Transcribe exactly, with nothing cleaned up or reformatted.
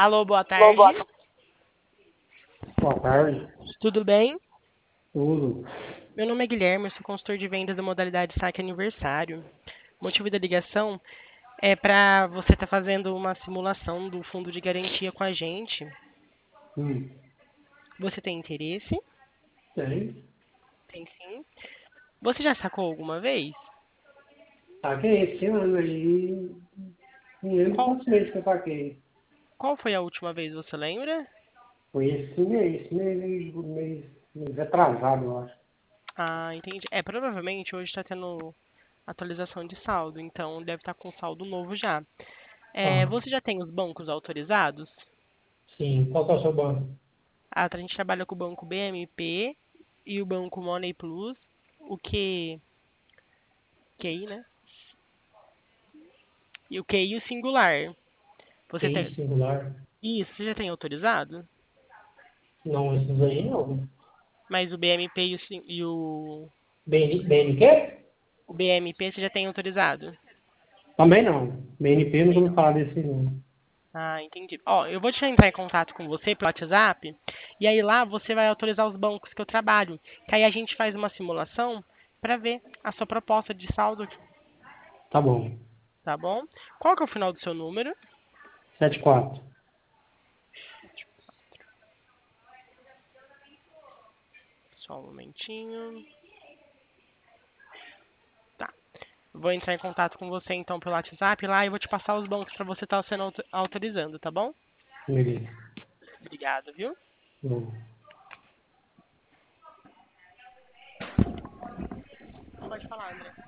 Alô, boa Alô, tarde. boa tarde. Boa tarde. Tudo bem? Tudo. Meu nome é Guilherme, eu sou consultor de vendas da modalidade Saque Aniversário. O motivo da ligação é para você estar fazendo uma simulação do fundo de garantia com a gente. Hum. Você tem interesse? Tem. Tem sim. Você já sacou alguma vez? Saquei esse ano aí. Não lembro Qual, quantos meses que eu saquei. qual foi a última vez, você lembra? Foi esse mês, esse mês, mês, mês atrasado, eu acho. Ah, entendi. É, provavelmente hoje está tendo atualização de saldo, então deve estar com saldo novo já. É, Ah, você já tem os bancos autorizados? sim. Qual que é o seu banco? Ah, a gente trabalha com o banco B M P e o banco Money Plus, o que Q I, né? E o Q I e o Singular. Você tem Q I singular? isso, você já tem autorizado? Não, esses aí não. Mas o B M P e o, Sin- e o, B N, B N quê? o B M P você já tem autorizado? Também não. B N P eu nunca Também ouvi não. falar desse não. Ah, entendi. Ó, eu vou te entrar em contato com você pelo WhatsApp, e aí lá você vai autorizar os bancos que eu trabalho. Que aí a gente faz uma simulação para ver a sua proposta de saldo, Tá bom. tá bom? Qual que é o final do seu número? Sete quatro. Só um momentinho. Tá. Vou entrar em contato com você então pelo WhatsApp lá e vou te passar os bancos para você estar sendo auto- autorizando, tá bom? Beleza. Obrigado, viu? Bom. Pode falar, André.